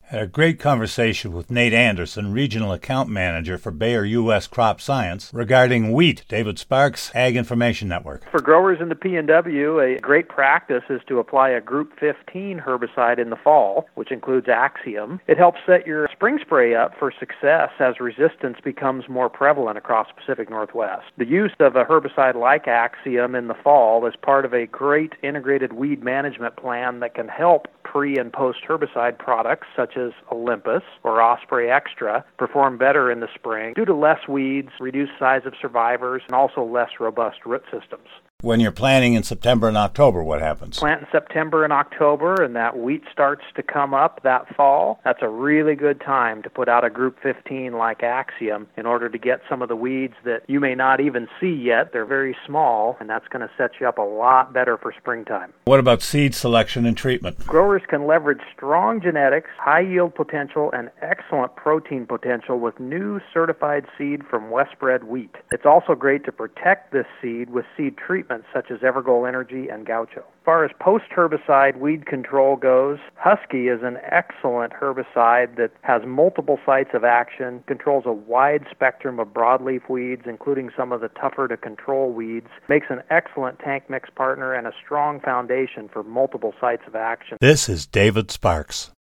Had a great conversation with Nate Anderson, Regional Account Manager for Bayer U.S. Crop Science, regarding wheat. David Sparks, Ag Information Network. For growers in the PNW, a great practice is to apply a Group 15 herbicide in the fall, which includes Axiom. It helps set your spring spray up for success as resistance becomes more prevalent across the Pacific Northwest. The use of a herbicide like Axiom in the fall is part of a great integrated weed management plan that can help pre- and post-herbicide products such as Olympus or Osprey Extra perform better in the spring due to less weeds, reduced size of survivors, and also less robust root systems. When you're planting in September and October, what happens? Plant in September and October, and that wheat starts to come up that fall. That's a really good time to put out a Group 15 like Axiom in order to get some of the weeds that you may not even see yet. They're very small, and that's going to set you up a lot better for springtime. What about seed selection and treatment? Growers can leverage strong genetics, high yield potential, and excellent protein potential with new certified seed from Westbred wheat. It's also great to protect this seed with seed treatments such as Evergoal Energy and Gaucho. As far as post-herbicide weed control goes, Husky is an excellent herbicide that has multiple sites of action, controls a wide spectrum of broadleaf weeds, including some of the tougher-to-control weeds, makes an excellent tank mix partner and a strong foundation for multiple sites of action. This is David Sparks.